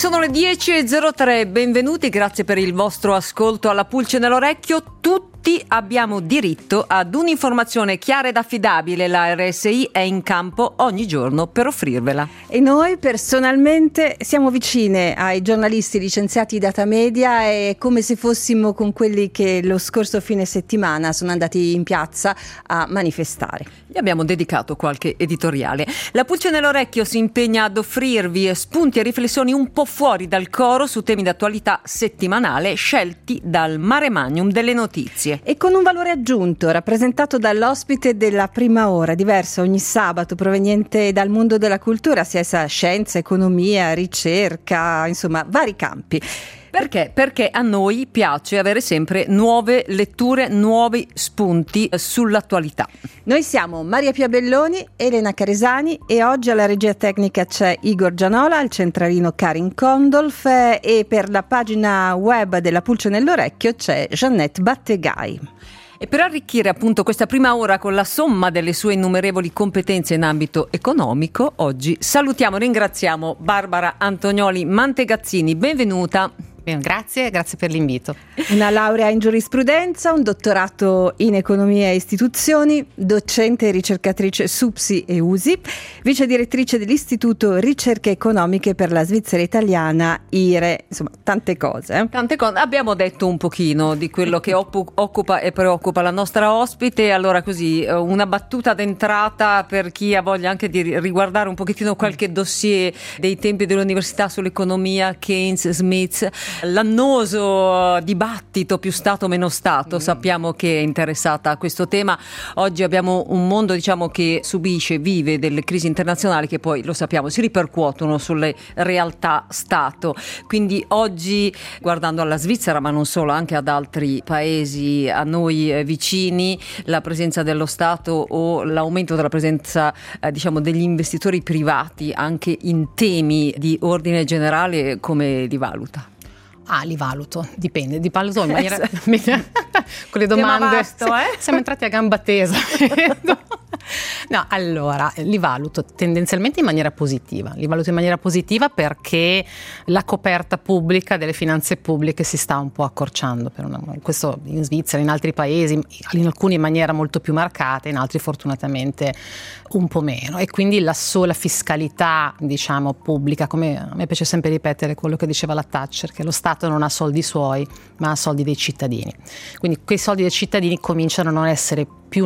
Sono le 10.03, benvenuti, grazie per il vostro ascolto alla Pulce nell'orecchio. Tutti abbiamo diritto ad un'informazione chiara ed affidabile. La RSI è in campo ogni giorno per offrirvela. E noi personalmente siamo vicine ai giornalisti licenziati Data Media, è come se fossimo con quelli che lo scorso fine settimana sono andati in piazza a manifestare. Gli abbiamo dedicato qualche editoriale. La Pulce nell'orecchio si impegna ad offrirvi spunti e riflessioni un po' fuori dal coro su temi d'attualità settimanale scelti dal mare magnum delle notizie. E con un valore aggiunto, rappresentato dall'ospite della prima ora, diverso ogni sabato, proveniente dal mondo della cultura, sia essa scienza, economia, ricerca, insomma, vari campi. Perché? Perché a noi piace avere sempre nuove letture, nuovi spunti sull'attualità. Noi siamo Maria Pia Belloni, Elena Caresani e oggi alla regia tecnica c'è Igor Gianola, al centralino Karin Kondolf e per la pagina web della Pulce nell'orecchio c'è Jeannette Battegai. E per arricchire appunto questa prima ora con la somma delle sue innumerevoli competenze in ambito economico, oggi salutiamo e ringraziamo Barbara Antonioli Mantegazzini. Benvenuta. Grazie per l'invito. Una laurea in giurisprudenza, un dottorato in economia e istituzioni, docente e ricercatrice SUPSI e USI, vice direttrice dell'Istituto Ricerche Economiche per la Svizzera Italiana, IRE, insomma tante cose. Tante cose. Abbiamo detto un pochino di quello che occupa e preoccupa la nostra ospite, allora così una battuta d'entrata per chi ha voglia anche di riguardare un pochettino qualche dossier dei tempi dell'università sull'economia, Keynes, Smith. L'annoso dibattito più Stato meno Stato, sappiamo che è interessata a questo tema. Oggi abbiamo un mondo che vive delle crisi internazionali che poi, lo sappiamo, si ripercuotono sulle realtà Stato. Quindi oggi, guardando alla Svizzera ma non solo, anche ad altri paesi a noi vicini, la presenza dello Stato o l'aumento della presenza degli investitori privati anche in temi di ordine generale, come li valuta? Li valuto, dipende, in maniera con le domande vasto, siamo entrati a gamba tesa. No, allora, li valuto tendenzialmente in maniera positiva. Li valuto in maniera positiva perché la coperta pubblica delle finanze pubbliche si sta un po' accorciando, questo in Svizzera, in altri paesi, in alcuni in maniera molto più marcata, in altri fortunatamente un po' meno. E quindi la sola fiscalità, pubblica, come a me piace sempre ripetere quello che diceva la Thatcher, che lo Stato non ha soldi suoi, ma ha soldi dei cittadini. Quindi quei soldi dei cittadini cominciano a non essere più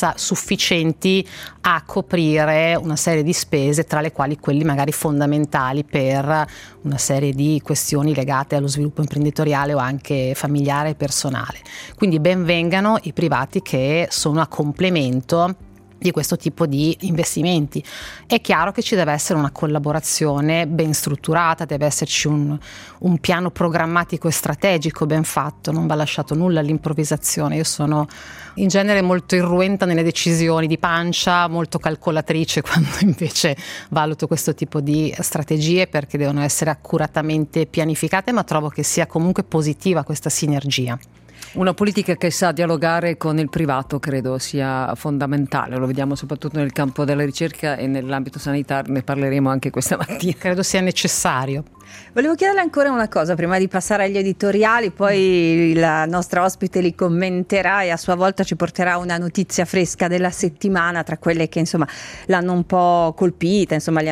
sufficienti a coprire una serie di spese, tra le quali quelli magari fondamentali per una serie di questioni legate allo sviluppo imprenditoriale o anche familiare e personale. Quindi ben vengano i privati che sono a complemento di questo tipo di investimenti. È chiaro che ci deve essere una collaborazione ben strutturata, deve esserci un piano programmatico e strategico ben fatto, non va lasciato nulla all'improvvisazione. Io sono in genere molto irruenta nelle decisioni di pancia, molto calcolatrice quando invece valuto questo tipo di strategie, perché devono essere accuratamente pianificate, ma trovo che sia comunque positiva questa sinergia. Una politica che sa dialogare con il privato credo sia fondamentale, lo vediamo soprattutto nel campo della ricerca e nell'ambito sanitario, ne parleremo anche questa mattina. Credo sia necessario. Volevo chiederle ancora una cosa prima di passare agli editoriali, poi la nostra ospite li commenterà e a sua volta ci porterà una notizia fresca della settimana tra quelle che l'hanno un po' colpita, le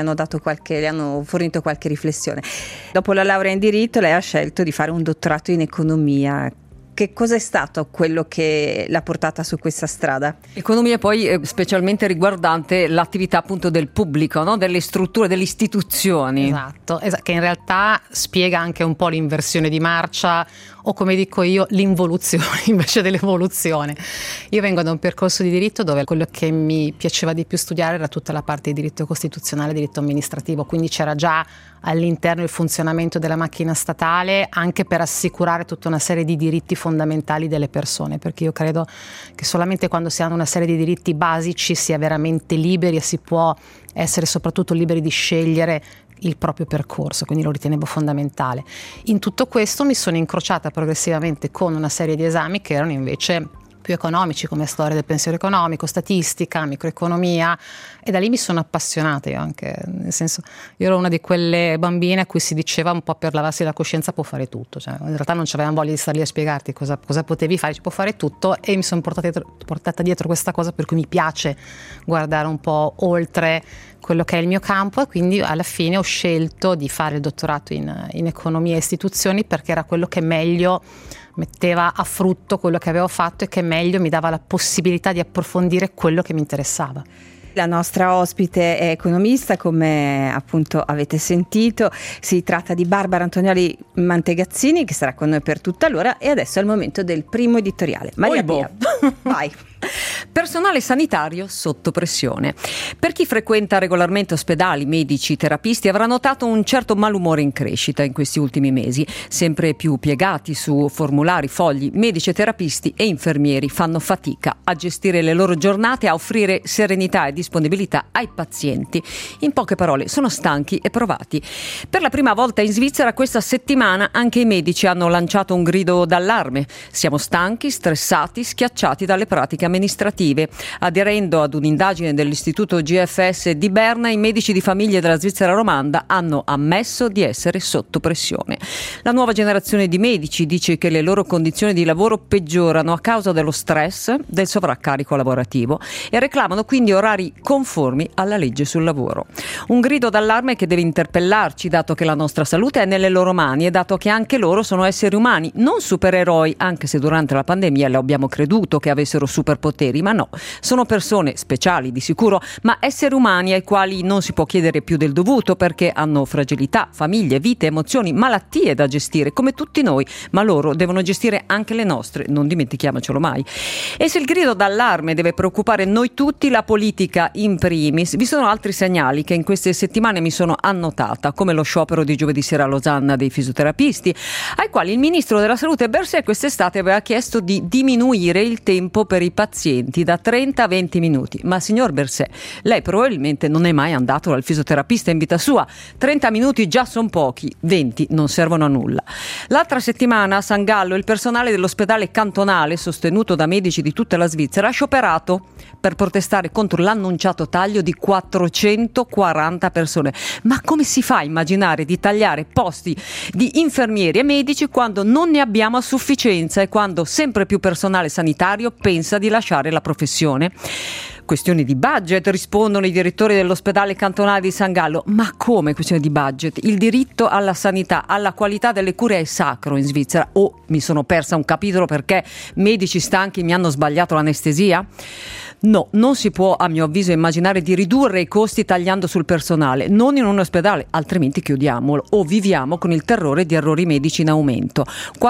hanno fornito qualche riflessione. Dopo la laurea in diritto lei ha scelto di fare un dottorato in economia. Che cosa è stato quello che l'ha portata su questa strada? Economia poi specialmente riguardante l'attività appunto del pubblico, no? Delle strutture, delle istituzioni. Esatto, che in realtà spiega anche un po' l'inversione di marcia, o come dico io, l'involuzione invece dell'evoluzione. Io vengo da un percorso di diritto dove quello che mi piaceva di più studiare era tutta la parte di diritto costituzionale e diritto amministrativo, quindi c'era già all'interno il funzionamento della macchina statale anche per assicurare tutta una serie di diritti fondamentali delle persone, perché io credo che solamente quando si hanno una serie di diritti basici si è veramente liberi e si può essere soprattutto liberi di scegliere il proprio percorso, quindi lo ritenevo fondamentale. In tutto questo mi sono incrociata progressivamente con una serie di esami che erano invece più economici, come storia del pensiero economico, statistica, microeconomia, e da lì mi sono appassionata io anche, nel senso, io ero una di quelle bambine a cui si diceva un po' per lavarsi la coscienza può fare tutto, cioè in realtà non c'avevamo voglia di stare lì a spiegarti cosa potevi fare, può fare tutto, e mi sono portata dietro questa cosa per cui mi piace guardare un po' oltre quello che è il mio campo, e quindi alla fine ho scelto di fare il dottorato in economia e istituzioni, perché era quello che meglio metteva a frutto quello che avevo fatto e che meglio mi dava la possibilità di approfondire quello che mi interessava. La nostra ospite è economista, come appunto avete sentito. Si tratta di Barbara Antonioli Mantegazzini, che sarà con noi per tutta l'ora, e adesso è il momento del primo editoriale. Maria Pia, vai. Personale sanitario sotto pressione. Per chi frequenta regolarmente ospedali, medici, terapisti avrà notato un certo malumore in crescita in questi ultimi mesi. Sempre più piegati su formulari, fogli, medici e terapisti e infermieri fanno fatica a gestire le loro giornate, a offrire serenità e disponibilità ai pazienti. In poche parole, sono stanchi e provati. Per la prima volta in Svizzera questa settimana anche i medici hanno lanciato un grido d'allarme. Siamo stanchi, stressati, schiacciati dalle pratiche amministrative. Aderendo ad un'indagine dell'istituto GFS di Berna, i medici di famiglia della Svizzera romanda hanno ammesso di essere sotto pressione. La nuova generazione di medici dice che le loro condizioni di lavoro peggiorano a causa dello stress, del sovraccarico lavorativo, e reclamano quindi orari conformi alla legge sul lavoro. Un grido d'allarme che deve interpellarci, dato che la nostra salute è nelle loro mani e dato che anche loro sono esseri umani, non supereroi, anche se durante la pandemia le abbiamo creduto che avessero superpoteri, ma no, sono persone speciali di sicuro, ma esseri umani ai quali non si può chiedere più del dovuto, perché hanno fragilità, famiglie, vite, emozioni, malattie da gestire come tutti noi, ma loro devono gestire anche le nostre, non dimentichiamocelo mai. E se il grido d'allarme deve preoccupare noi tutti, la politica in primis, vi sono altri segnali che in queste settimane mi sono annotata, come lo sciopero di giovedì sera a Losanna dei fisioterapisti, ai quali il ministro della salute Berset quest'estate aveva chiesto di diminuire il tempo per i pazienti da 30 a 20 minuti. Ma signor Berset, lei probabilmente non è mai andato dal fisioterapista in vita sua. 30 minuti già sono pochi, 20 non servono a nulla. L'altra settimana a San Gallo il personale dell'ospedale cantonale, sostenuto da medici di tutta la Svizzera, ha scioperato per protestare contro l'annunciato taglio di 440 persone. Ma come si fa a immaginare di tagliare posti di infermieri e medici quando non ne abbiamo a sufficienza e quando sempre più personale sanitario pensa di lasciare la professione? Questioni di budget, rispondono i direttori dell'ospedale cantonale di San Gallo. Ma come questione di budget? Il diritto alla sanità, alla qualità delle cure è sacro in Svizzera. O mi sono persa un capitolo perché medici stanchi mi hanno sbagliato l'anestesia? No, non si può, a mio avviso, immaginare di ridurre i costi tagliando sul personale, non in un ospedale, altrimenti chiudiamolo o viviamo con il terrore di errori medici in aumento.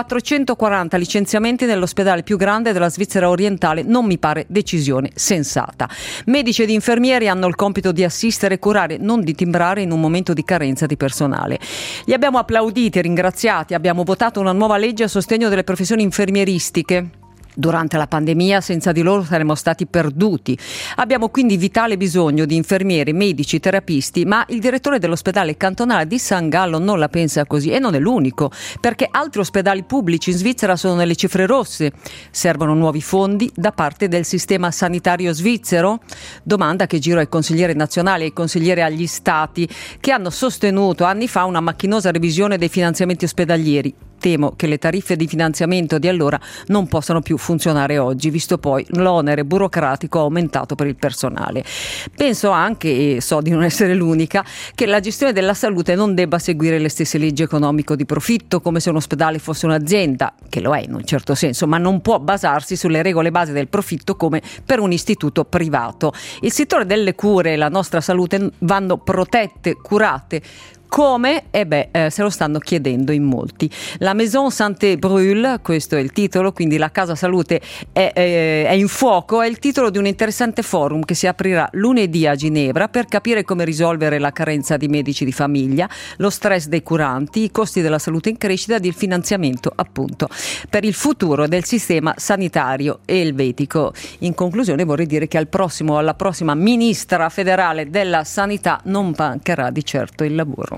440 licenziamenti nell'ospedale più grande della Svizzera orientale non mi pare decisione sensata. Medici ed infermieri hanno il compito di assistere e curare, non di timbrare in un momento di carenza di personale. Li abbiamo applauditi e ringraziati, abbiamo votato una nuova legge a sostegno delle professioni infermieristiche. Durante la pandemia senza di loro saremmo stati perduti. Abbiamo quindi vitale bisogno di infermieri, medici, terapisti, ma il direttore dell'ospedale cantonale di San Gallo non la pensa così, e non è l'unico, perché altri ospedali pubblici in Svizzera sono nelle cifre rosse. Servono nuovi fondi da parte del sistema sanitario svizzero? Domanda che giro ai consiglieri nazionali e ai consiglieri agli stati, che hanno sostenuto anni fa una macchinosa revisione dei finanziamenti ospedalieri. Temo che le tariffe di finanziamento di allora non possano più funzionare oggi, visto poi l'onere burocratico aumentato per il personale. Penso anche, e so di non essere l'unica, che la gestione della salute non debba seguire le stesse leggi economico di profitto, come se un ospedale fosse un'azienda, che lo è in un certo senso, ma non può basarsi sulle regole base del profitto come per un istituto privato. Il settore delle cure e la nostra salute vanno protette, curate. Come? Se lo stanno chiedendo in molti. La Maison Santé brûle, questo è il titolo, quindi la casa salute è in fuoco, è il titolo di un interessante forum che si aprirà lunedì a Ginevra per capire come risolvere la carenza di medici di famiglia, lo stress dei curanti, i costi della salute in crescita ed il finanziamento appunto per il futuro del sistema sanitario elvetico. In conclusione vorrei dire che alla prossima ministra federale della sanità non mancherà di certo il lavoro.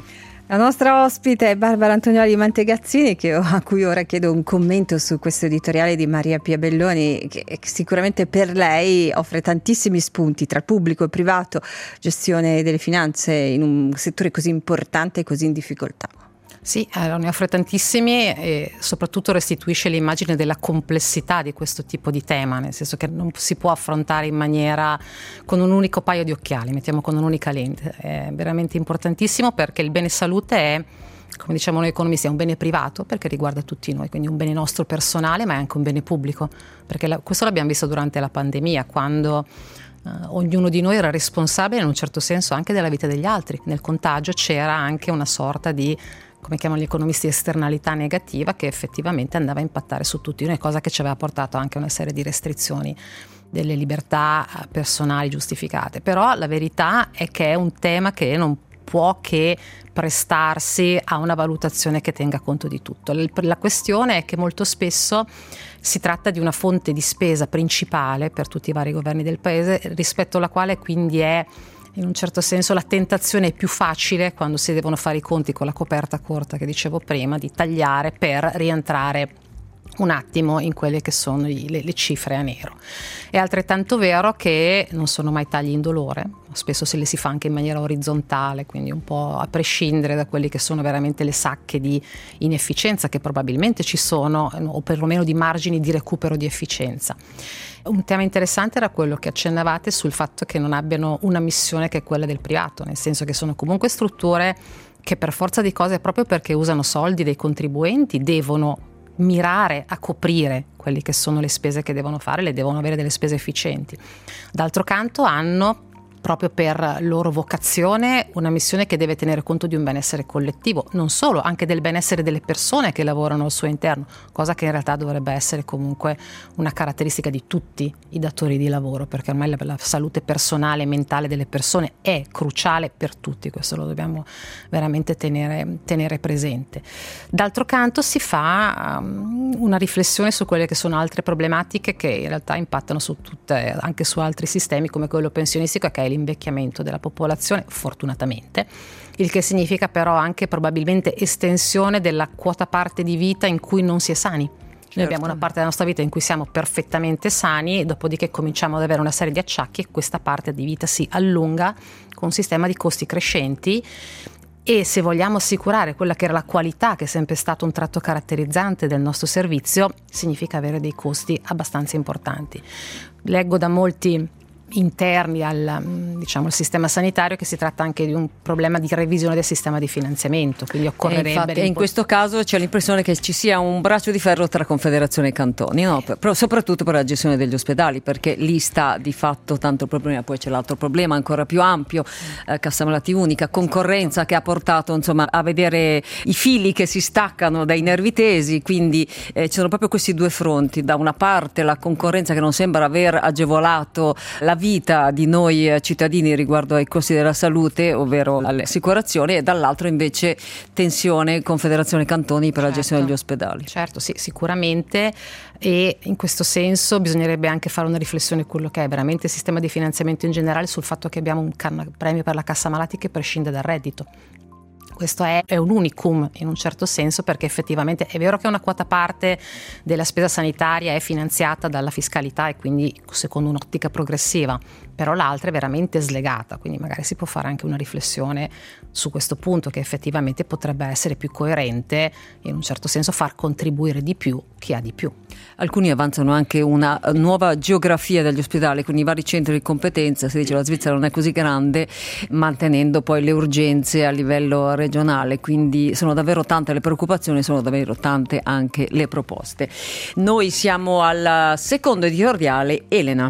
La nostra ospite è Barbara Antonioli Mantegazzini, a cui ora chiedo un commento su questo editoriale di Maria Pia Belloni, che sicuramente per lei offre tantissimi spunti tra pubblico e privato, gestione delle finanze in un settore così importante e così in difficoltà. Sì, ne offre tantissimi e soprattutto restituisce l'immagine della complessità di questo tipo di tema, nel senso che non si può affrontare in maniera con un unico paio di occhiali, mettiamo con un'unica lente. È veramente importantissimo perché il bene salute è, come diciamo noi economisti, è un bene privato perché riguarda tutti noi, quindi un bene nostro personale, ma è anche un bene pubblico, perché questo l'abbiamo visto durante la pandemia, quando ognuno di noi era responsabile in un certo senso anche della vita degli altri. Nel contagio c'era anche una sorta di, come chiamano gli economisti, esternalità negativa che effettivamente andava a impattare su tutti noi, cosa che ci aveva portato anche a una serie di restrizioni delle libertà personali giustificate. Però la verità è che è un tema che non può che prestarsi a una valutazione che tenga conto di tutto. La questione è che molto spesso si tratta di una fonte di spesa principale per tutti i vari governi del paese, rispetto alla quale quindi è in un certo senso la tentazione più facile, quando si devono fare i conti con la coperta corta che dicevo prima, di tagliare per rientrare un attimo in quelle che sono le cifre a nero. È altrettanto vero che non sono mai tagli indolore, spesso se li si fa anche in maniera orizzontale, quindi un po' a prescindere da quelli che sono veramente le sacche di inefficienza che probabilmente ci sono, o perlomeno di margini di recupero di efficienza. Un tema interessante era quello che accennavate sul fatto che non abbiano una missione che è quella del privato, nel senso che sono comunque strutture che per forza di cose, proprio perché usano soldi dei contribuenti, devono mirare a coprire quelle che sono le spese che devono fare, le devono avere delle spese efficienti. D'altro canto hanno, proprio per loro vocazione, una missione che deve tenere conto di un benessere collettivo, non solo, anche del benessere delle persone che lavorano al suo interno, cosa che in realtà dovrebbe essere comunque una caratteristica di tutti i datori di lavoro, perché ormai la salute personale e mentale delle persone è cruciale per tutti, questo lo dobbiamo veramente tenere presente. D'altro canto si fa una riflessione su quelle che sono altre problematiche che in realtà impattano su tutte, anche su altri sistemi come quello pensionistico, che è l'invecchiamento della popolazione, fortunatamente, il che significa però anche probabilmente estensione della quota parte di vita in cui non si è sani. Noi abbiamo una parte della nostra vita in cui siamo perfettamente sani, dopodiché cominciamo ad avere una serie di acciacchi e questa parte di vita si allunga con un sistema di costi crescenti. E se vogliamo assicurare quella che era la qualità, che è sempre stato un tratto caratterizzante del nostro servizio, significa avere dei costi abbastanza importanti. Leggo da molti interni al sistema sanitario che si tratta anche di un problema di revisione del sistema di finanziamento, quindi occorrerebbe infatti, in questo caso c'è l'impressione che ci sia un braccio di ferro tra Confederazione e cantoni, no? Soprattutto per la gestione degli ospedali, perché lì sta di fatto tanto il problema. Poi c'è l'altro problema ancora più ampio, cassa malati unica, concorrenza, che ha portato insomma a vedere i fili che si staccano dai nervi tesi, quindi ci sono proprio questi due fronti: da una parte la concorrenza che non sembra aver agevolato la vita di noi cittadini riguardo ai costi della salute, ovvero alle assicurazioni, e dall'altro invece tensione Confederazione Cantoni per la gestione degli ospedali. Certo, sì, sicuramente, e in questo senso bisognerebbe anche fare una riflessione su quello che è veramente il sistema di finanziamento in generale, sul fatto che abbiamo un premio per la cassa malati che prescinde dal reddito. Questo è un unicum in un certo senso, perché effettivamente è vero che una quota parte della spesa sanitaria è finanziata dalla fiscalità e quindi secondo un'ottica progressiva, però l'altra è veramente slegata, quindi magari si può fare anche una riflessione su questo punto, che effettivamente potrebbe essere più coerente, in un certo senso far contribuire di più chi ha di più. Alcuni avanzano anche una nuova geografia degli ospedali, quindi vari centri di competenza. Si dice che la Svizzera non è così grande, mantenendo poi le urgenze a livello regionale, quindi sono davvero tante le preoccupazioni, sono davvero tante anche le proposte. Noi siamo al secondo editoriale. Elena.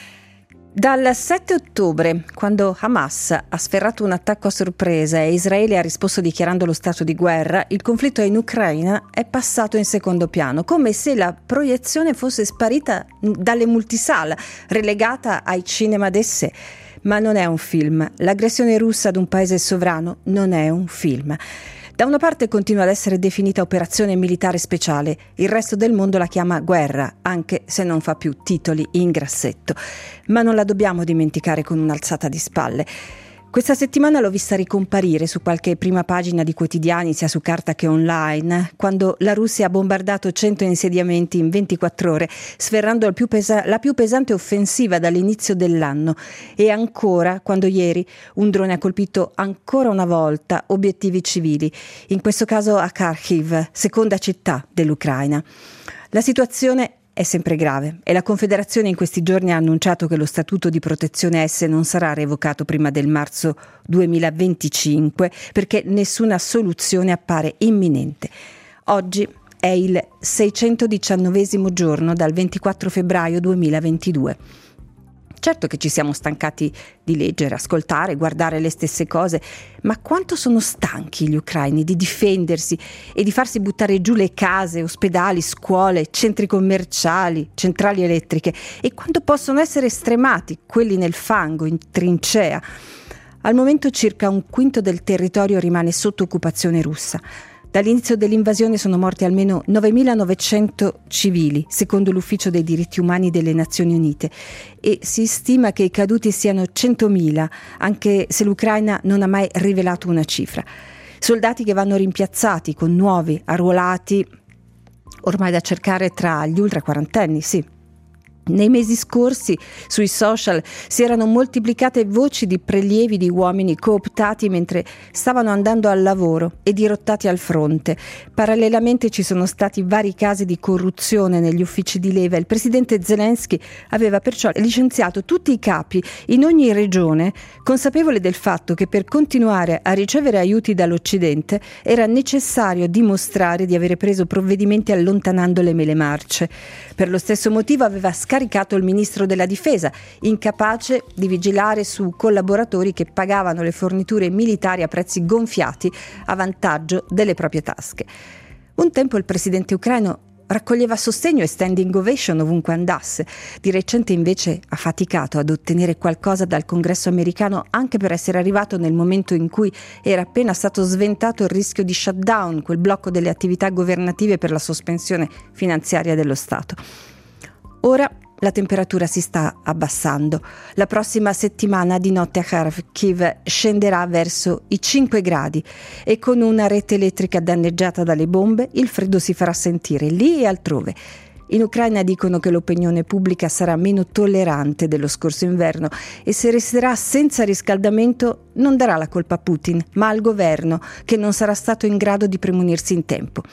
Dal 7 ottobre, quando Hamas ha sferrato un attacco a sorpresa e Israele ha risposto dichiarando lo stato di guerra, il conflitto in Ucraina è passato in secondo piano, come se la proiezione fosse sparita dalle multisala, relegata ai cinema d'essè. Ma non è un film. L'aggressione russa ad un paese sovrano non è un film. Da una parte continua ad essere definita operazione militare speciale, il resto del mondo la chiama guerra, anche se non fa più titoli in grassetto. Ma non la dobbiamo dimenticare con un'alzata di spalle. Questa settimana l'ho vista ricomparire su qualche prima pagina di quotidiani, sia su carta che online, quando la Russia ha bombardato 100 insediamenti in 24 ore, sferrando la più pesante offensiva dall'inizio dell'anno, e ancora quando ieri un drone ha colpito ancora una volta obiettivi civili, in questo caso a Kharkiv, seconda città dell'Ucraina. La situazione è sempre grave e la Confederazione in questi giorni ha annunciato che lo statuto di protezione S non sarà revocato prima del marzo 2025 perché nessuna soluzione appare imminente. Oggi è il 619° giorno dal 24 febbraio 2022. Certo che ci siamo stancati di leggere, ascoltare, guardare le stesse cose, ma quanto sono stanchi gli ucraini di difendersi e di farsi buttare giù le case, ospedali, scuole, centri commerciali, centrali elettriche, e quanto possono essere stremati quelli nel fango, in trincea. Al momento circa un quinto del territorio rimane sotto occupazione russa. Dall'inizio dell'invasione sono morti almeno 9.900 civili, secondo l'Ufficio dei diritti umani delle Nazioni Unite, e si stima che i caduti siano 100.000, anche se l'Ucraina non ha mai rivelato una cifra. Soldati che vanno rimpiazzati con nuovi arruolati, ormai da cercare tra gli ultraquarantenni, sì. Nei mesi scorsi sui social si erano moltiplicate voci di prelievi di uomini cooptati mentre stavano andando al lavoro e dirottati al fronte. Parallelamente ci sono stati vari casi di corruzione negli uffici di leva. Il presidente Zelensky aveva perciò licenziato tutti i capi in ogni regione, consapevole del fatto che per continuare a ricevere aiuti dall'Occidente era necessario dimostrare di avere preso provvedimenti allontanando le mele marce. Per lo stesso motivo aveva scaricato il ministro della difesa, incapace di vigilare su collaboratori che pagavano le forniture militari a prezzi gonfiati a vantaggio delle proprie tasche. Un tempo il presidente ucraino raccoglieva sostegno e standing ovation ovunque andasse. Di recente invece ha faticato ad ottenere qualcosa dal Congresso americano, anche per essere arrivato nel momento in cui era appena stato sventato il rischio di shutdown, quel blocco delle attività governative per la sospensione finanziaria dello Stato. Ora la temperatura si sta abbassando. La prossima settimana di notte a Kharkiv scenderà verso i 5 gradi e con una rete elettrica danneggiata dalle bombe il freddo si farà sentire lì e altrove. In Ucraina dicono che l'opinione pubblica sarà meno tollerante dello scorso inverno e se resterà senza riscaldamento non darà la colpa a Putin, ma al governo che non sarà stato in grado di premunirsi in tempo.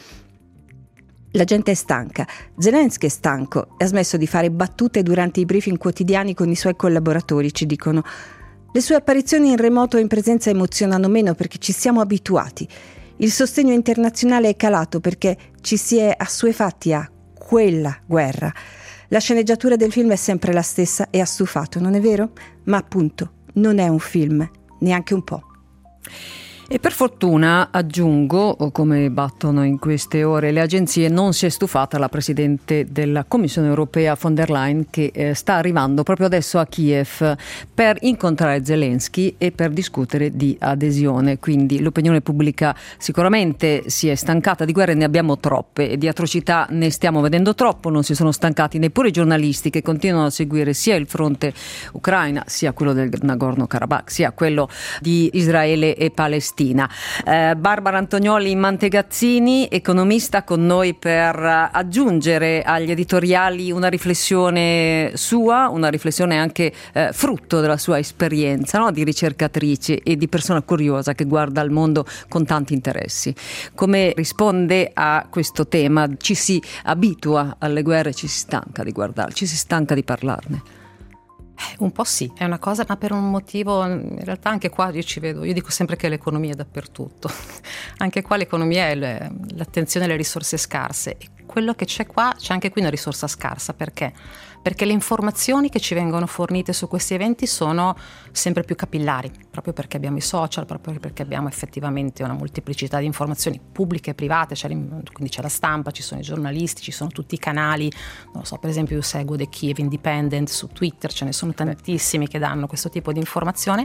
La gente è stanca, Zelensky è stanco e ha smesso di fare battute durante i briefing quotidiani con i suoi collaboratori, ci dicono. Le sue apparizioni in remoto e in presenza emozionano meno perché ci siamo abituati. Il sostegno internazionale è calato perché ci si è assuefatti a quella guerra. La sceneggiatura del film è sempre la stessa e ha stufato, non è vero? Ma appunto, non è un film, neanche un po'. E per fortuna, aggiungo, come battono in queste ore le agenzie, non si è stufata la Presidente della Commissione Europea von der Leyen, che sta arrivando proprio adesso a Kiev per incontrare Zelensky e per discutere di adesione. Quindi l'opinione pubblica sicuramente si è stancata di guerre, ne abbiamo troppe e di atrocità ne stiamo vedendo troppo, non si sono stancati neppure i giornalisti che continuano a seguire sia il fronte ucraina, sia quello del Nagorno-Karabakh, sia quello di Israele e Palestina. Barbara Antonioli Mantegazzini, economista, con noi per aggiungere agli editoriali una riflessione sua, una riflessione anche frutto della sua esperienza, no? Di ricercatrice e di persona curiosa che guarda al mondo con tanti interessi. Come risponde a questo tema? Ci si abitua alle guerre, ci si stanca di guardare, ci si stanca di parlarne? Un po' sì, è una cosa, ma per un motivo, in realtà anche qua io dico sempre che l'economia è dappertutto, anche qua l'economia è l'attenzione alle risorse scarse, e quello che c'è qua, c'è anche qui una risorsa scarsa, perché? Perché le informazioni che ci vengono fornite su questi eventi sono sempre più capillari, proprio perché abbiamo i social, proprio perché abbiamo effettivamente una molteplicità di informazioni pubbliche e private, quindi c'è la stampa, ci sono i giornalisti, ci sono tutti i canali, non lo so, per esempio io seguo The Kiev Independent su Twitter, ce ne sono tantissimi che danno questo tipo di informazione.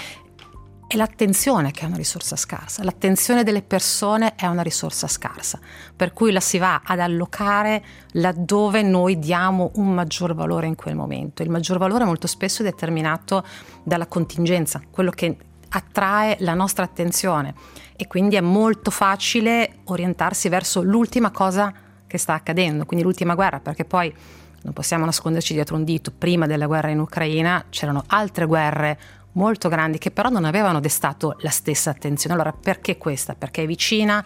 E l'attenzione che è una risorsa scarsa, l'attenzione delle persone è una risorsa scarsa, per cui la si va ad allocare laddove noi diamo un maggior valore in quel momento. Il maggior valore molto spesso è determinato dalla contingenza, quello che attrae la nostra attenzione e quindi è molto facile orientarsi verso l'ultima cosa che sta accadendo, quindi l'ultima guerra, perché poi non possiamo nasconderci dietro un dito, prima della guerra in Ucraina c'erano altre guerre molto grandi che però non avevano destato la stessa attenzione. Allora perché questa? Perché è vicinanza,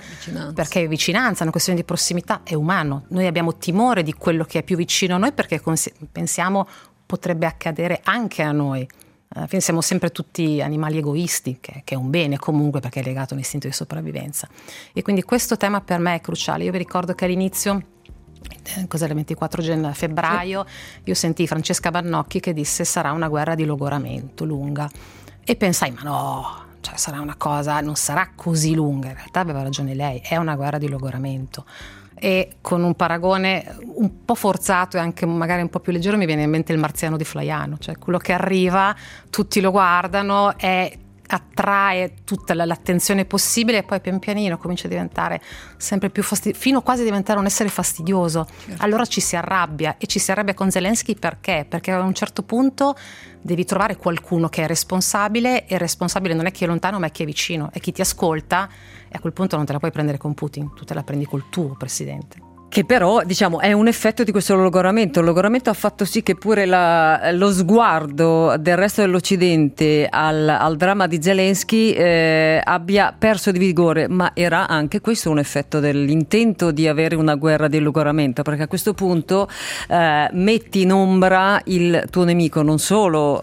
è una questione di prossimità, è umano. Noi abbiamo timore di quello che è più vicino a noi perché pensiamo potrebbe accadere anche a noi. Siamo sempre tutti animali egoisti, che è un bene comunque perché è legato a un istinto di sopravvivenza. E quindi questo tema per me è cruciale. Io vi ricordo che all'inizio, cos'era il 24 febbraio, io sentii Francesca Bannocchi che disse sarà una guerra di logoramento lunga e pensai ma no, cioè sarà una cosa, non sarà così lunga. In realtà aveva ragione lei, è una guerra di logoramento. E con un paragone un po' forzato e anche magari un po' più leggero mi viene in mente il Marziano di Flaiano, cioè quello che arriva, tutti lo guardano, attrae tutta l'attenzione possibile e poi pian pianino comincia a diventare sempre più fino quasi a diventare un essere fastidioso. Certo. Allora ci si arrabbia con Zelensky perché a un certo punto devi trovare qualcuno che è responsabile, e il responsabile non è chi è lontano ma è chi è vicino, è chi ti ascolta, e a quel punto non te la puoi prendere con Putin, tu te la prendi col tuo presidente. Che però, diciamo, è un effetto di questo logoramento. Il logoramento ha fatto sì che pure lo sguardo del resto dell'Occidente al dramma di Zelensky abbia perso di vigore, ma era anche questo un effetto dell'intento di avere una guerra di logoramento, perché a questo punto metti in ombra il tuo nemico, non solo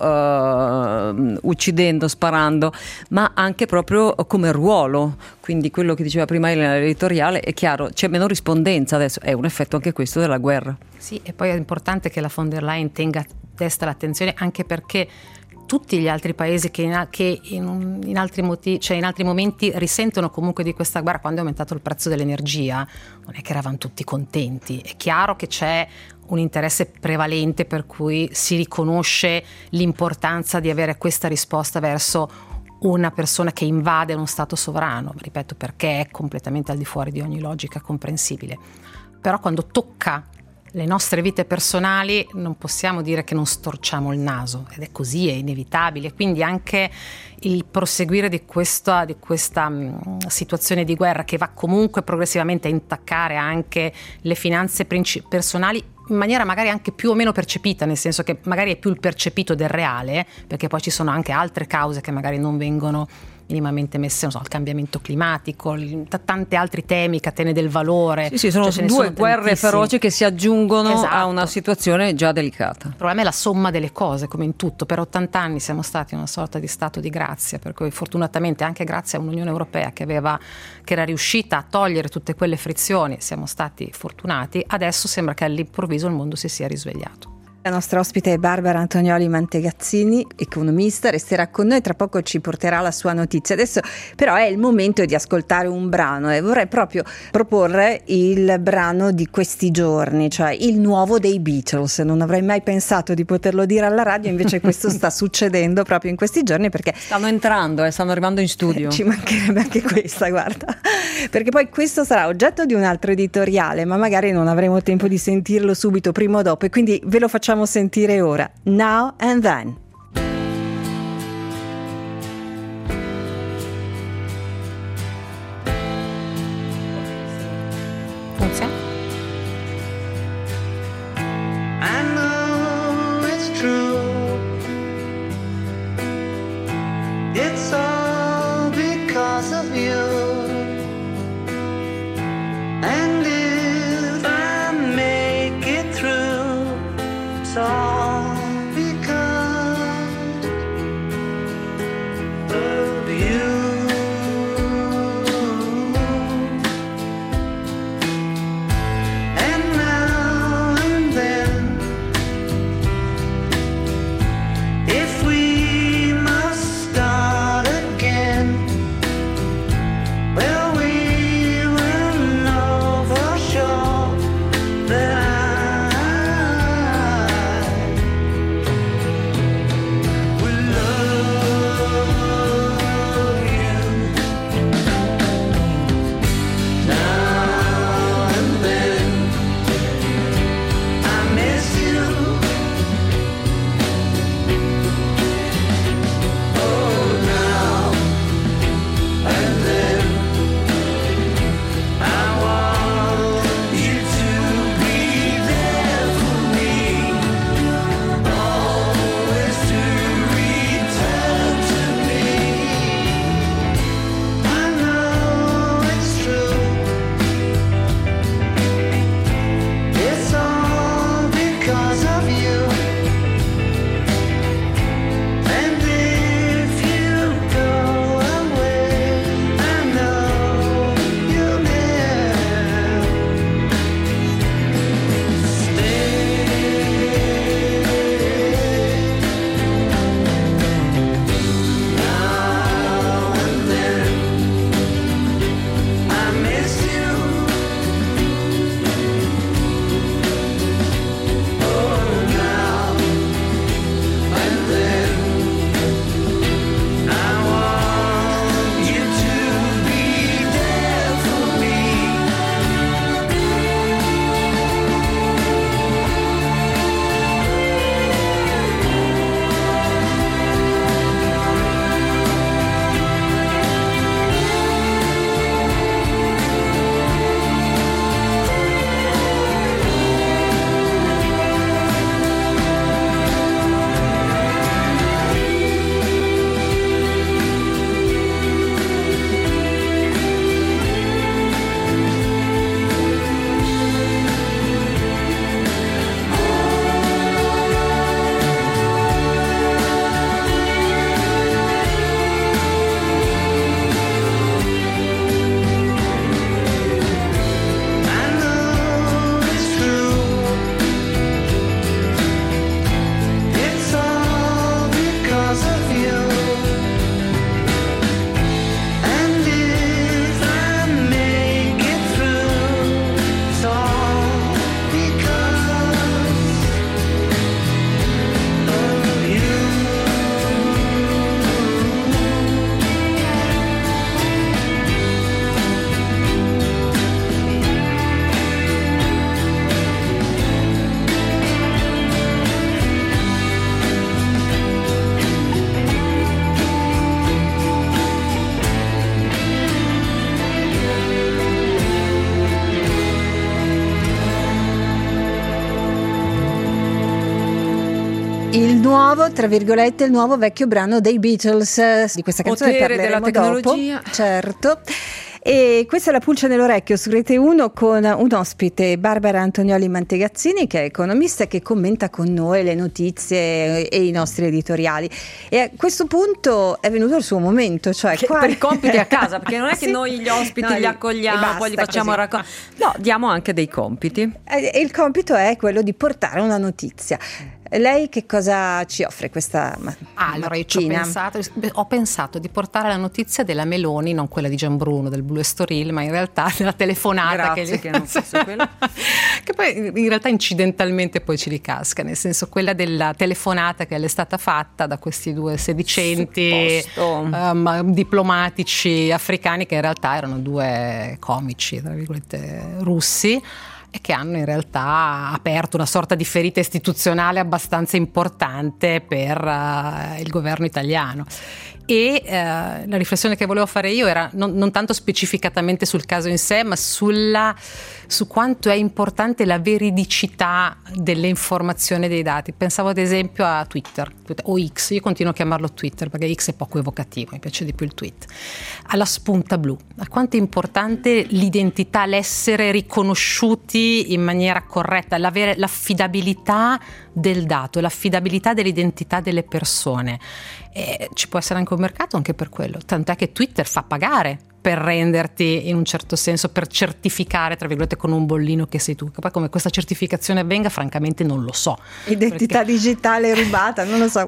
uccidendo, sparando, ma anche proprio come ruolo. Quindi quello che diceva prima l'editoriale è chiaro, c'è meno rispondenza adesso. È un effetto anche questo della guerra. Sì, e poi è importante che la von der Leyen testa l'attenzione, anche perché tutti gli altri paesi che in altri momenti risentono comunque di questa guerra, quando è aumentato il prezzo dell'energia, non è che eravamo tutti contenti. È chiaro che c'è un interesse prevalente per cui si riconosce l'importanza di avere questa risposta verso una persona che invade uno stato sovrano, ripeto, perché è completamente al di fuori di ogni logica comprensibile. Però quando tocca le nostre vite personali non possiamo dire che non storciamo il naso, ed è così, è inevitabile. Quindi anche il proseguire di questa situazione di guerra, che va comunque progressivamente a intaccare anche le finanze personali in maniera magari anche più o meno percepita, nel senso che magari è più il percepito del reale, perché poi ci sono anche altre cause che magari non vengono minimamente messe, non so, il cambiamento climatico, tanti altri temi, catene del valore. Sì, sono due guerre feroci che si aggiungono, esatto, a una situazione già delicata. Il problema è la somma delle cose, come in tutto. Per 80 anni siamo stati una sorta di stato di grazia, per cui fortunatamente anche grazie a un'Unione Europea che era riuscita a togliere tutte quelle frizioni, siamo stati fortunati. Adesso sembra che all'improvviso il mondo si sia risvegliato. La nostra ospite è Barbara Antonioli Mantegazzini, economista, resterà con noi, tra poco ci porterà la sua notizia. Adesso però è il momento di ascoltare un brano e vorrei proprio proporre il brano di questi giorni, cioè il nuovo dei Beatles. Non avrei mai pensato di poterlo dire alla radio, invece questo sta succedendo proprio in questi giorni, perché stanno entrando stanno arrivando in studio. Ci mancherebbe anche questa, guarda, perché poi questo sarà oggetto di un altro editoriale, ma magari non avremo tempo di sentirlo subito, prima o dopo, e quindi ve lo facciamo sentire ora. Now and Then. Funziona? I know it's true. It's all because of you. And if I make it through, it's all because of you. And now and then, if we must start again, well, we will know for sure that Il nuovo, tra virgolette, il nuovo vecchio brano dei Beatles. Di questa canzone Potere della parleremo tecnologia. dopo, certo. E questa è la Pulce nell'orecchio su Rete 1 con un ospite, Barbara Antonioli Mantegazzini, che è economista e che commenta con noi le notizie e i nostri editoriali. E a questo punto è venuto il suo momento, cioè Per i compiti a casa, perché non è che Sì. noi gli ospiti No, li e accogliamo, basta poi li facciamo così. raccontare. No, diamo anche dei compiti. E il compito è quello di portare una notizia. Lei che cosa ci offre questa Allora, io ci ho pensato di portare la notizia della Meloni, non quella di Gianbruno, del Blue Estoril, ma in realtà della telefonata Grazie che non fosse quella. che poi in realtà incidentalmente poi ci ricasca, nel senso quella della telefonata che le è stata fatta da questi due sedicenti diplomatici africani, che in realtà erano due comici, tra virgolette, russi, e che hanno in realtà aperto una sorta di ferita istituzionale abbastanza importante per il governo italiano. E la riflessione che volevo fare io era non tanto specificatamente sul caso in sé, ma su quanto è importante la veridicità delle informazioni e dei dati. Pensavo ad esempio a Twitter o X, io continuo a chiamarlo Twitter perché X è poco evocativo, mi piace di più il tweet, alla spunta blu, a quanto è importante l'identità, l'essere riconosciuti in maniera corretta, l'avere l'affidabilità del dato, l'affidabilità dell'identità delle persone. Ci può essere anche un mercato anche per quello, tant'è che Twitter fa pagare per renderti in un certo senso, per certificare tra virgolette con un bollino che sei tu. Poi come questa certificazione avvenga francamente non lo so. identità digitale rubata, non lo so,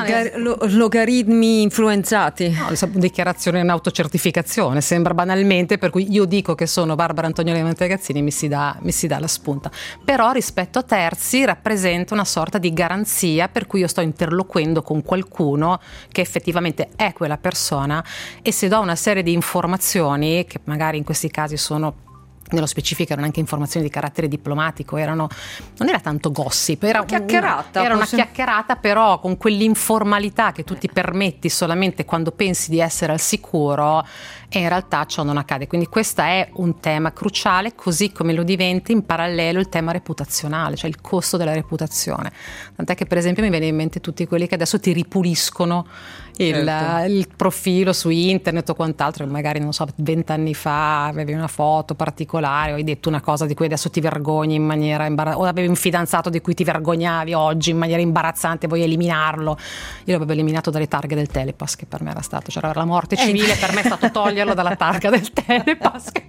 Logaritmi influenzati. No, dichiarazione in autocertificazione sembra banalmente, per cui io dico che sono Barbara Antonioli Mantegazzini, mi si dà la spunta, però rispetto a terzi rappresenta una sorta di garanzia per cui io sto interloquendo con qualcuno che effettivamente è quella persona, e se do una serie di informazioni che magari in questi casi sono, nello specifico erano anche informazioni di carattere diplomatico, non era tanto gossip, era una chiacchierata, però con quell'informalità che tu ti permetti solamente quando pensi di essere al sicuro, e in realtà ciò non accade. Quindi questo è un tema cruciale, così come lo diventa in parallelo il tema reputazionale, cioè il costo della reputazione. Tant'è che per esempio mi viene in mente tutti quelli che adesso ti ripuliscono il profilo su internet o quant'altro, magari non so, 20 anni fa avevi una foto particolare o hai detto una cosa di cui adesso ti vergogni in maniera imbarazzante, o avevi un fidanzato di cui ti vergognavi oggi in maniera imbarazzante, vuoi eliminarlo. Io l'avevo eliminato dalle targhe del Telepass, che per me era stato, c'era la morte civile, per me è stato toglierlo dalla targa del Telepass, che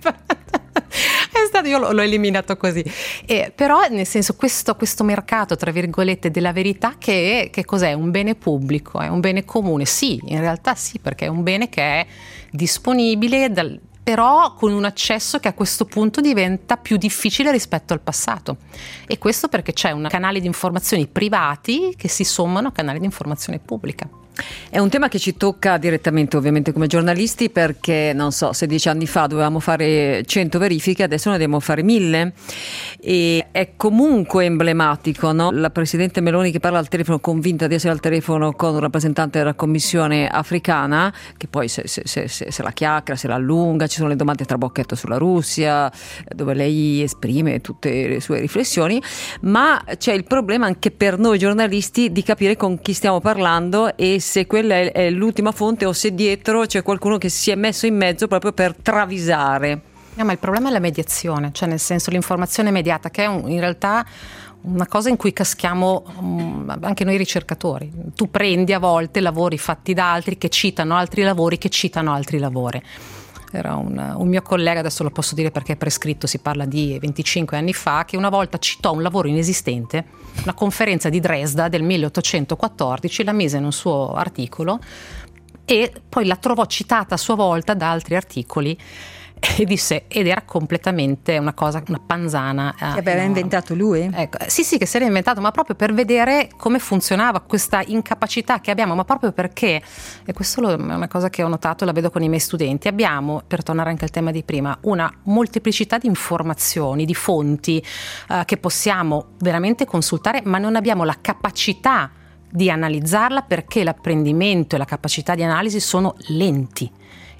è stato, io l'ho eliminato così. Però nel senso questo mercato tra virgolette della verità, che cos'è? Un bene pubblico, è un bene comune. Sì, in realtà sì, perché è un bene che è disponibile però con un accesso che a questo punto diventa più difficile rispetto al passato, e questo perché c'è un canale di informazioni privati che si sommano a canali di informazione pubblica. È un tema che ci tocca direttamente ovviamente come giornalisti, perché non so, 16 anni fa dovevamo fare 100 verifiche, adesso ne dobbiamo fare 1000, e è comunque emblematico, no? La presidente Meloni che parla al telefono, convinta di essere al telefono con un rappresentante della Commissione africana, che poi se la chiacchiera, se la allunga, ci sono le domande trabocchetto sulla Russia, dove lei esprime tutte le sue riflessioni, ma c'è il problema anche per noi giornalisti di capire con chi stiamo parlando e se quella è l'ultima fonte o se dietro c'è qualcuno che si è messo in mezzo proprio per travisare. Ma il problema è la mediazione, cioè nel senso l'informazione mediata, che è in realtà una cosa in cui caschiamo anche noi ricercatori. Tu prendi a volte lavori fatti da altri che citano altri lavori che citano altri lavori. Era un mio collega, adesso lo posso dire perché è prescritto, si parla di 25 anni fa, che una volta citò un lavoro inesistente, una conferenza di Dresda del 1814, la mise in un suo articolo e poi la trovò citata a sua volta da altri articoli e disse, ed era completamente una cosa, una panzana. Che aveva inventato lui? Ecco, sì, che si era inventato, ma proprio per vedere come funzionava questa incapacità che abbiamo, ma proprio perché, e questo è una cosa che ho notato, la vedo con i miei studenti, abbiamo, per tornare anche al tema di prima, una molteplicità di informazioni, di fonti che possiamo veramente consultare, ma non abbiamo la capacità di analizzarla, perché l'apprendimento e la capacità di analisi sono lenti.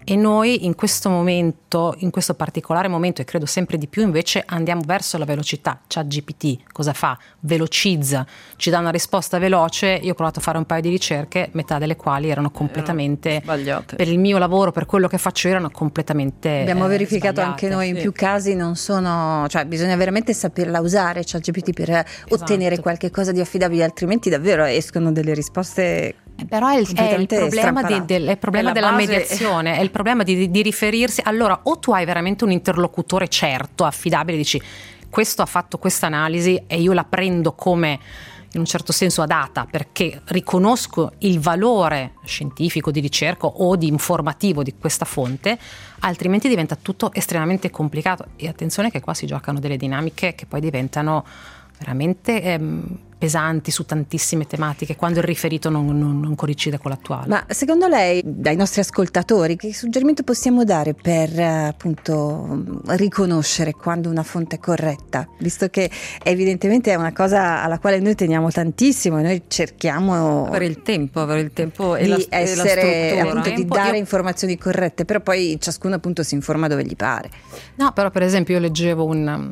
E noi in questo momento, in questo particolare momento, e credo sempre di più, invece andiamo verso la velocità. ChatGPT cosa fa? Velocizza, ci dà una risposta veloce. Io ho provato a fare un paio di ricerche, metà delle quali erano completamente sbagliate. per il mio lavoro, per quello che faccio io, erano completamente Abbiamo verificato sbagliate. anche noi in più casi non sono, cioè bisogna veramente saperla usare ChatGPT per ottenere qualche cosa di affidabile, altrimenti davvero escono delle risposte. Però è il completamente problema, strampalate. è il problema È la della base. mediazione, è il problema di riferirsi. Allora, o tu hai veramente un interlocutore certo, affidabile, dici questo ha fatto questa analisi e io la prendo come in un certo senso a data perché riconosco il valore scientifico di ricerca o di informativo di questa fonte, altrimenti diventa tutto estremamente complicato. E attenzione che qua si giocano delle dinamiche che poi diventano veramente pesanti su tantissime tematiche quando il riferito non coincide con l'attuale. Ma secondo lei, dai nostri ascoltatori, che suggerimento possiamo dare per appunto riconoscere quando una fonte è corretta? Visto che evidentemente è una cosa alla quale noi teniamo tantissimo e noi cerchiamo Avere il tempo e di la essere, struttura. appunto, di Un po' dare io- informazioni corrette, però poi ciascuno appunto si informa dove gli pare. No, però per esempio io leggevo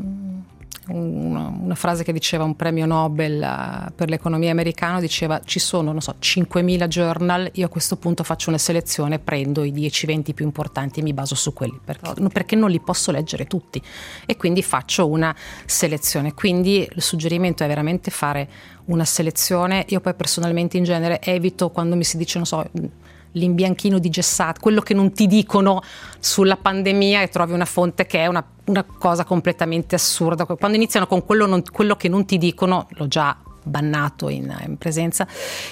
una frase che diceva un premio Nobel per l'economia americano, diceva ci sono, non so, 5.000 journal, io a questo punto faccio una selezione, prendo i 10-20 più importanti e mi baso su quelli, perché non li posso leggere tutti e quindi faccio una selezione. Quindi il suggerimento è veramente fare una selezione. Io poi personalmente in genere evito quando mi si dice, non so, l'imbianchino di Gessat, quello che non ti dicono sulla pandemia, e trovi una fonte che è una cosa completamente assurda. Quando iniziano con quello che non ti dicono, l'ho già bannato in presenza,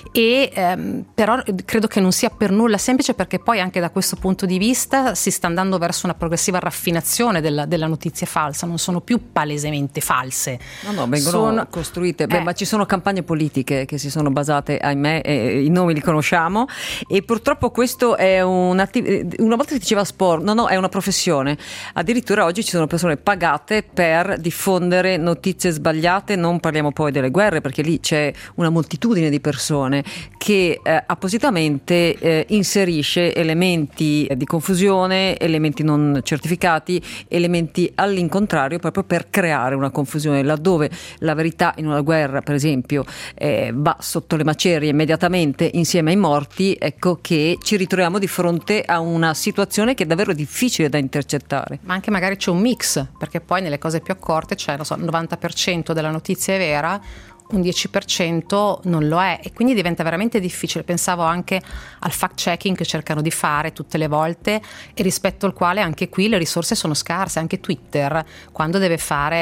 e però credo che non sia per nulla semplice, perché poi anche da questo punto di vista si sta andando verso una progressiva raffinazione della notizia falsa, non sono più palesemente false. No, vengono costruite. Ma ci sono campagne politiche che si sono basate, ahimè, i nomi li conosciamo, e purtroppo questo è una volta si diceva sport, no, è una professione. Addirittura oggi ci sono persone pagate per diffondere notizie sbagliate. Non parliamo poi delle guerre, perché lì c'è una moltitudine di persone che appositamente inserisce elementi di confusione, elementi non certificati, elementi all'incontrario, proprio per creare una confusione, laddove la verità in una guerra, per esempio, va sotto le macerie immediatamente insieme ai morti. Ecco che ci ritroviamo di fronte a una situazione che è davvero difficile da intercettare. Ma anche magari c'è un mix, perché poi nelle cose più accorte c'è, non so, il 90% della notizia è vera, un 10% non lo è, e quindi diventa veramente difficile. Pensavo anche al fact checking che cercano di fare tutte le volte, e rispetto al quale anche qui le risorse sono scarse. Anche Twitter, quando deve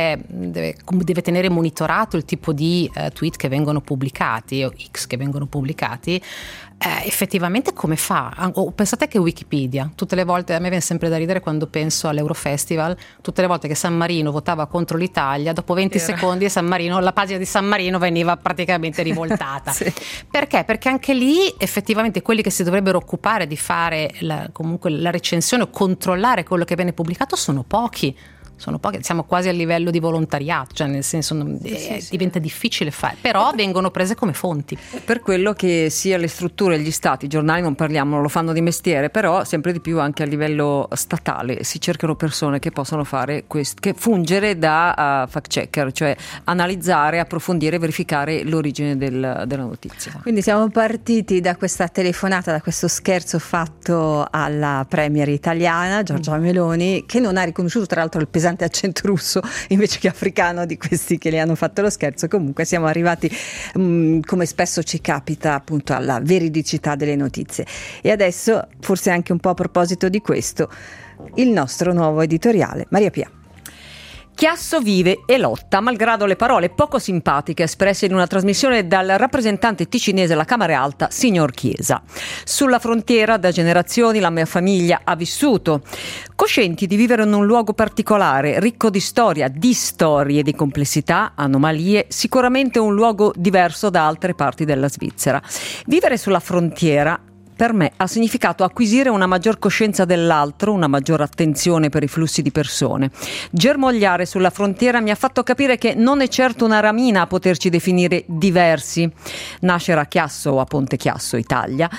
tenere monitorato il tipo di tweet che vengono pubblicati, o X che vengono pubblicati, effettivamente come fa? Pensate che Wikipedia, tutte le volte, a me viene sempre da ridere quando penso all'Eurofestival, tutte le volte che San Marino votava contro l'Italia, dopo 20 secondi la pagina di San Marino veniva praticamente rivoltata. Sì. Perché? Perché anche lì effettivamente quelli che si dovrebbero occupare di fare comunque la recensione o controllare quello che viene pubblicato sono pochi, siamo quasi a livello di volontariato, cioè nel senso diventa difficile fare, però vengono prese come fonti. Per quello che sia le strutture, gli stati, i giornali non parliamo, lo fanno di mestiere, però sempre di più anche a livello statale si cercano persone che possano fare che fungere da fact checker, cioè analizzare, approfondire, verificare l'origine della notizia. Quindi siamo partiti da questa telefonata, da questo scherzo fatto alla premier italiana Giorgia Meloni, che non ha riconosciuto tra l'altro il pesante accento russo invece che africano di questi che le hanno fatto lo scherzo. Comunque siamo arrivati, come spesso ci capita, appunto alla veridicità delle notizie. E adesso, forse anche un po' a proposito di questo, il nostro nuovo editoriale. Maria Pia. Chiasso vive e lotta, malgrado le parole poco simpatiche espresse in una trasmissione dal rappresentante ticinese alla Camera Alta, signor Chiesa. Sulla frontiera da generazioni la mia famiglia ha vissuto, coscienti di vivere in un luogo particolare, ricco di storie, di complessità, anomalie, sicuramente un luogo diverso da altre parti della Svizzera. Vivere sulla frontiera per me ha significato acquisire una maggior coscienza dell'altro, una maggior attenzione per i flussi di persone. Germogliare sulla frontiera mi ha fatto capire che non è certo una ramina a poterci definire diversi. Nascere a Chiasso o a Ponte Chiasso, Italia,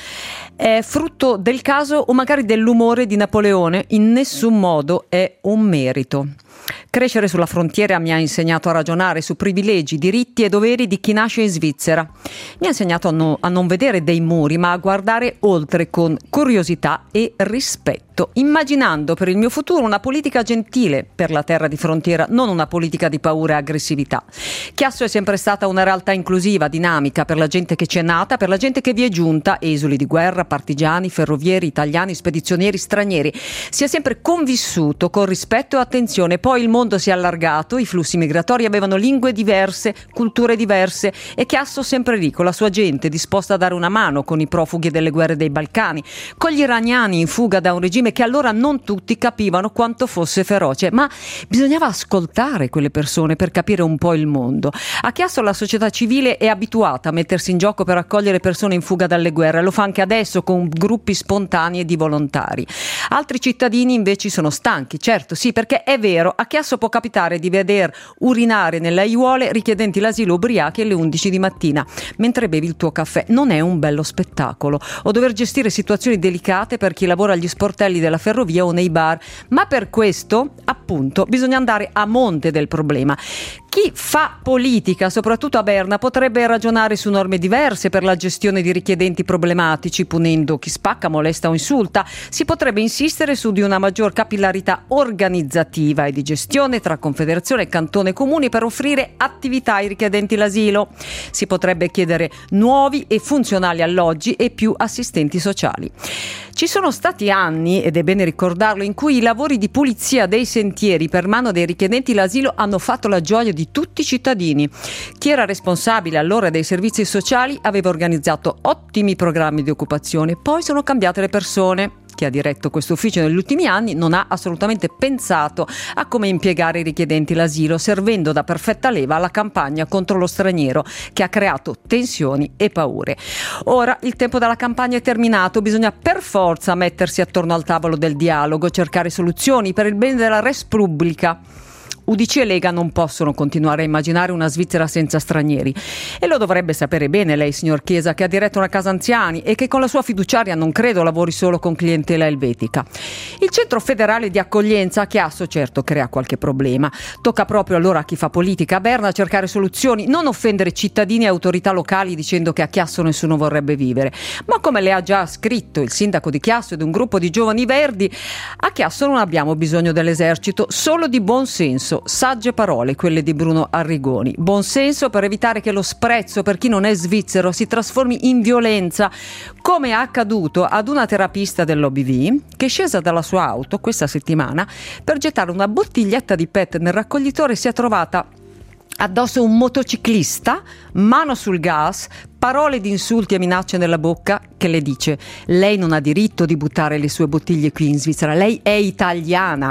è frutto del caso o magari dell'umore di Napoleone, in nessun modo è un merito. Crescere sulla frontiera mi ha insegnato a ragionare su privilegi, diritti e doveri di chi nasce in Svizzera. Mi ha insegnato a non vedere dei muri, ma a guardare oltre con curiosità e rispetto, immaginando per il mio futuro una politica gentile per la terra di frontiera, non una politica di paura e aggressività. Chiasso è sempre stata una realtà inclusiva, dinamica, per la gente che ci è nata, per la gente che vi è giunta, esuli di guerra, partigiani, ferrovieri, italiani, spedizionieri, stranieri. Si è sempre convissuto con rispetto e attenzione. Poi il mondo si è allargato, i flussi migratori avevano lingue diverse, culture diverse, e Chiasso sempre lì con la sua gente disposta a dare una mano con i profughi delle guerre dei Balcani, con gli iraniani in fuga da un regime che allora non tutti capivano quanto fosse feroce, ma bisognava ascoltare quelle persone per capire un po' il mondo. A Chiasso la società civile è abituata a mettersi in gioco per accogliere persone in fuga dalle guerre, lo fa anche adesso con gruppi spontanei di volontari. Altri cittadini invece sono stanchi, certo sì, perché è vero, a Chiasso può capitare di veder urinare nelle aiuole richiedenti l'asilo ubriachi alle 11 di mattina mentre bevi il tuo caffè. Non è un bello spettacolo. O dover gestire situazioni delicate per chi lavora agli sportelli della ferrovia o nei bar, ma per questo appunto bisogna andare a monte del problema. Chi fa politica, soprattutto a Berna, potrebbe ragionare su norme diverse per la gestione di richiedenti problematici, punendo chi spacca, molesta o insulta. Si potrebbe insistere su di una maggior capillarità organizzativa e di gestione tra Confederazione e Cantone Comuni per offrire attività ai richiedenti l'asilo. Si potrebbe chiedere nuovi e funzionali alloggi e più assistenti sociali. Ci sono stati anni, ed è bene ricordarlo, in cui i lavori di pulizia dei sentieri per mano dei richiedenti l'asilo hanno fatto la gioia di tutti i cittadini. Chi era responsabile allora dei servizi sociali aveva organizzato ottimi programmi di occupazione, poi sono cambiate le persone. Chi ha diretto questo ufficio negli ultimi anni non ha assolutamente pensato a come impiegare i richiedenti l'asilo, servendo da perfetta leva alla campagna contro lo straniero che ha creato tensioni e paure. Ora il tempo della campagna è terminato, bisogna per forza mettersi attorno al tavolo del dialogo, cercare soluzioni per il bene della res pubblica. UDC e Lega non possono continuare a immaginare una Svizzera senza stranieri, e lo dovrebbe sapere bene lei, signor Chiesa, che ha diretto una casa anziani e che con la sua fiduciaria non credo lavori solo con clientela elvetica. Il centro federale di accoglienza a Chiasso certo crea qualche problema. Tocca proprio allora a chi fa politica a Berna cercare soluzioni, non offendere cittadini e autorità locali dicendo che a Chiasso nessuno vorrebbe vivere. Ma come le ha già scritto il sindaco di Chiasso ed un gruppo di giovani verdi, a Chiasso non abbiamo bisogno dell'esercito, solo di buon senso. Sagge parole quelle di Bruno Arrigoni. Buon senso per evitare che lo sprezzo per chi non è svizzero si trasformi in violenza, come è accaduto ad una terapista dell'OBV che è scesa dalla sua auto questa settimana per gettare una bottiglietta di PET nel raccoglitore. Si è trovata addosso un motociclista, mano sul gas, parole di insulti e minacce nella bocca, che le dice: lei non ha diritto di buttare le sue bottiglie qui in Svizzera, lei è italiana.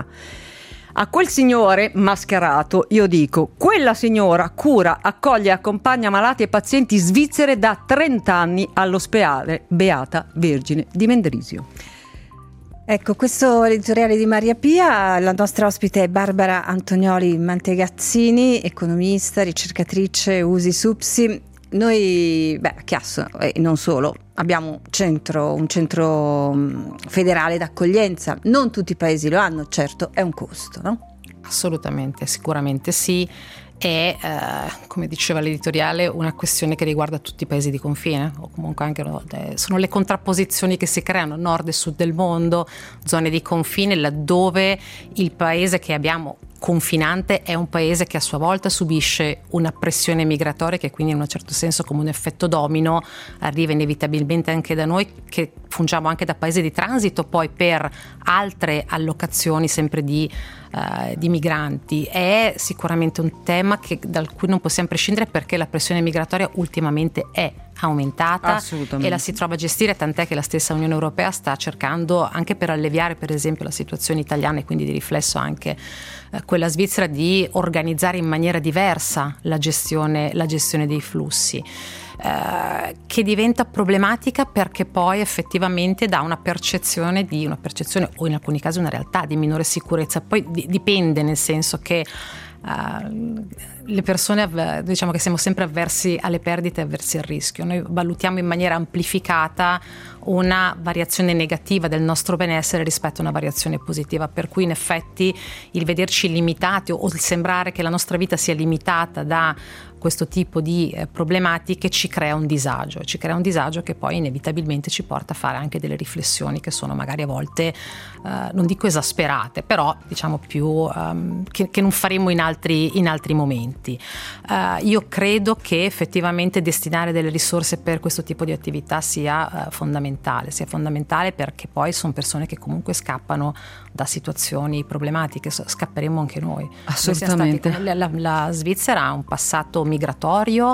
A quel signore mascherato io dico: quella signora cura, accoglie e accompagna malati e pazienti svizzere da 30 anni all'ospedale Beata Vergine di Mendrisio. Ecco, questo editoriale di Maria Pia. La nostra ospite è Barbara Antonioli Mantegazzini, economista, ricercatrice USI SUPSI. Noi, a Chiasso e non solo, abbiamo un centro federale d'accoglienza. Non tutti i paesi lo hanno, certo, è un costo, no? Assolutamente, sicuramente sì. È, come diceva l'editoriale, una questione che riguarda tutti i paesi di confine, o comunque anche sono le contrapposizioni che si creano, nord e sud del mondo, zone di confine, laddove il paese che abbiamo confinante è un paese che a sua volta subisce una pressione migratoria che quindi in un certo senso, come un effetto domino, arriva inevitabilmente anche da noi, che fungiamo anche da paese di transito poi per altre allocazioni sempre di migranti. È sicuramente un tema dal cui non possiamo prescindere, perché la pressione migratoria ultimamente è aumentata Assolutamente. e la si trova a gestire, tant'è che la stessa Unione Europea sta cercando, anche per alleviare per esempio la situazione italiana e quindi di riflesso anche quella svizzera, di organizzare in maniera diversa la gestione dei flussi. Che diventa problematica perché poi effettivamente dà una percezione o in alcuni casi una realtà di minore sicurezza. Poi dipende, nel senso che le persone, diciamo che siamo sempre avversi alle perdite e avversi al rischio. Noi valutiamo in maniera amplificata una variazione negativa del nostro benessere rispetto a una variazione positiva, per cui in effetti il vederci limitati o il sembrare che la nostra vita sia limitata da questo tipo di problematiche ci crea un disagio che poi inevitabilmente ci porta a fare anche delle riflessioni che sono magari a volte non dico esasperate, però diciamo più che non faremo in altri momenti. Io credo che effettivamente destinare delle risorse per questo tipo di attività sia fondamentale perché poi sono persone che comunque scappano da situazioni problematiche, scapperemo anche noi. Assolutamente. La Svizzera ha un passato migratorio,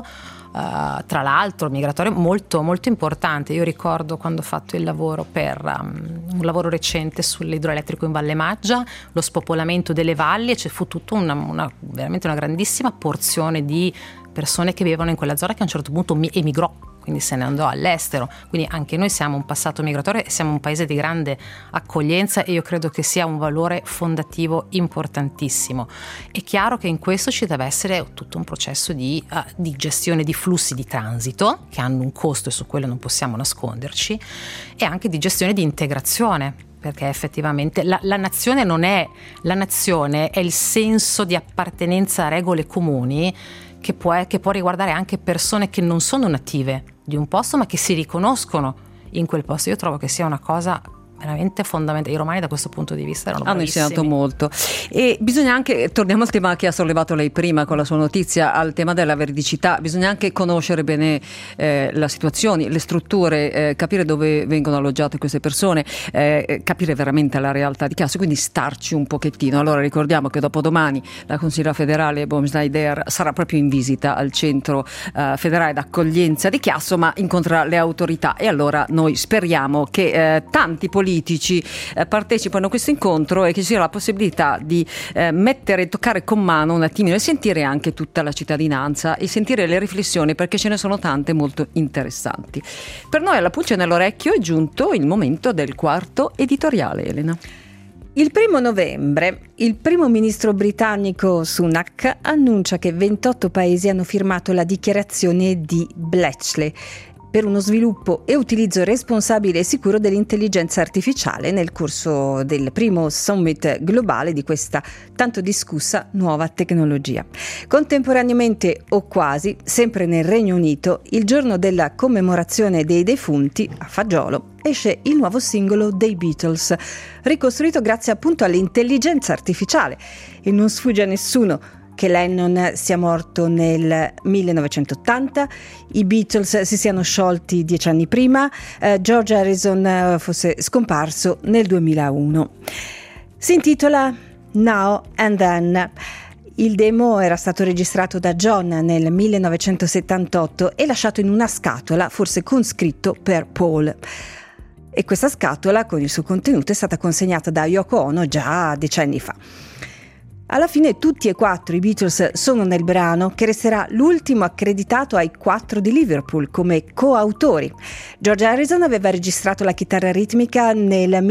tra l'altro migratorio molto molto importante. Io ricordo quando ho fatto il lavoro per un lavoro recente sull'idroelettrico in Valle Maggia, lo spopolamento delle valli, e ci fu tutta veramente una grandissima porzione di persone che vivevano in quella zona che a un certo punto emigrò, quindi se ne andò all'estero. Quindi anche noi siamo un passato migratorio e siamo un paese di grande accoglienza, e io credo che sia un valore fondativo importantissimo. È chiaro che in questo ci deve essere tutto un processo di gestione di flussi di transito che hanno un costo, e su quello non possiamo nasconderci, e anche di gestione di integrazione, perché effettivamente la nazione non è la nazione, è il senso di appartenenza a regole comuni che può riguardare anche persone che non sono native di un posto ma che si riconoscono in quel posto. Io trovo che sia una cosa veramente fondamentale. I romani da questo punto di vista erano bravissimi. Hanno insegnato molto. E bisogna anche, torniamo al tema che ha sollevato lei prima con la sua notizia, al tema della veridicità. Bisogna anche conoscere bene la situazione, le strutture, capire dove vengono alloggiate queste persone, capire veramente la realtà di caso, quindi starci un pochettino. Allora ricordiamo che dopodomani la consigliera federale Bohm Schneider sarà proprio in visita al centro federale d'accoglienza di Chiasso, ma incontrerà le autorità, e allora noi speriamo che tanti politici partecipano a questo incontro e che ci sia la possibilità di toccare con mano un attimino e sentire anche tutta la cittadinanza e sentire le riflessioni, perché ce ne sono tante molto interessanti. Per noi alla pulce nell'orecchio è giunto il momento del quarto editoriale, Elena. Il 1 novembre il primo ministro britannico Sunak annuncia che 28 paesi hanno firmato la dichiarazione di Bletchley per uno sviluppo e utilizzo responsabile e sicuro dell'intelligenza artificiale nel corso del primo summit globale di questa tanto discussa nuova tecnologia. Contemporaneamente, o quasi, sempre nel Regno Unito, il giorno della commemorazione dei defunti, a Fagiolo, esce il nuovo singolo dei Beatles, ricostruito grazie appunto all'intelligenza artificiale. E non sfugge a nessuno che Lennon sia morto nel 1980, i Beatles si siano sciolti 10 anni prima, George Harrison fosse scomparso nel 2001. Si intitola Now and Then. Il demo era stato registrato da John nel 1978 e lasciato in una scatola, forse con scritto per Paul. E questa scatola con il suo contenuto è stata consegnata da Yoko Ono già decenni fa. Alla fine tutti e 4 i Beatles sono nel brano, che resterà l'ultimo accreditato ai 4 di Liverpool come coautori. George Harrison aveva registrato la chitarra ritmica nel